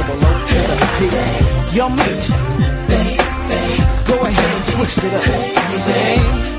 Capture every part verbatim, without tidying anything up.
double O to the P. Yo, mate, go ahead and twist it up. Say.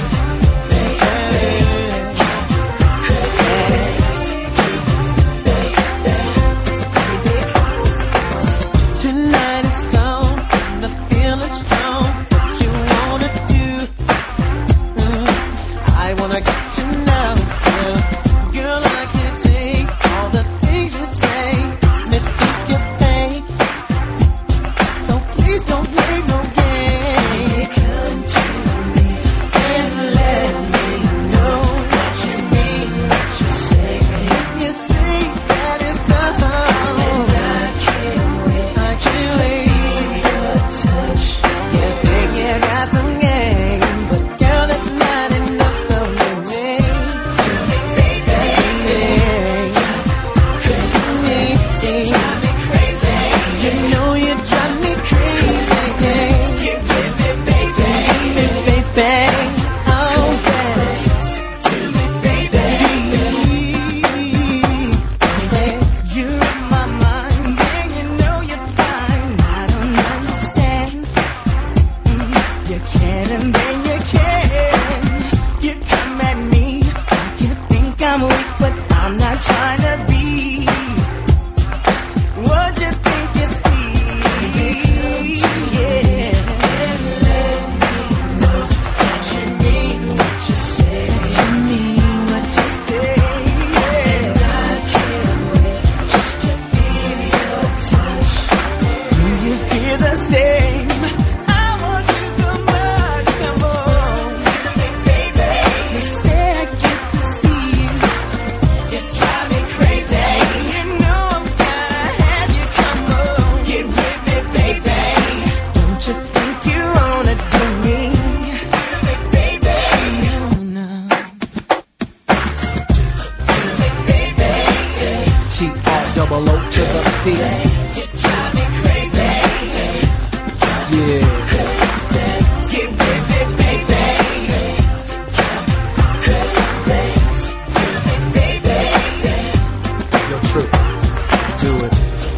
T R double O to the P. You drive me crazy. Yeah. Crazy. Get with it, baby. Crazy. Get with it, baby. Yo, true. Do it.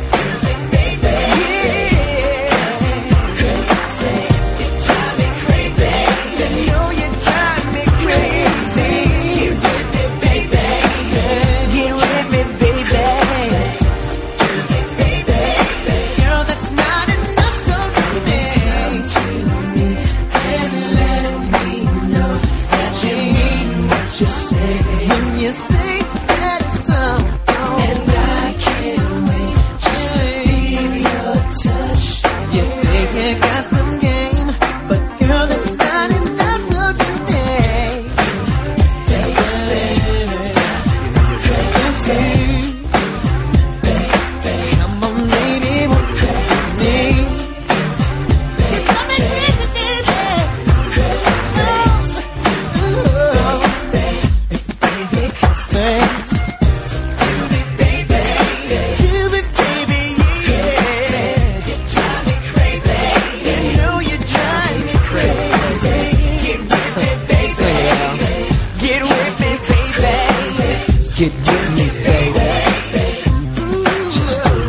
Just say when you say that it's so, and I can't wait just to feel your touch. You think you got some game, but girl, that's not enough. So today, come on, baby, won't you see? You got me crazy, baby. Crazy. Get with me, baby. Just do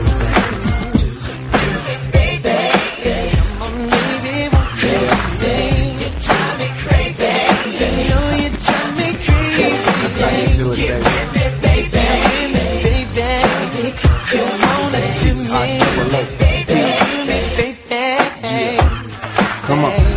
it, baby. Come on, baby, won't you crazy? You drive me crazy. You know you drive me crazy. That's how you do it, baby. Get with me, baby. Baby, come on, let you me. Come on.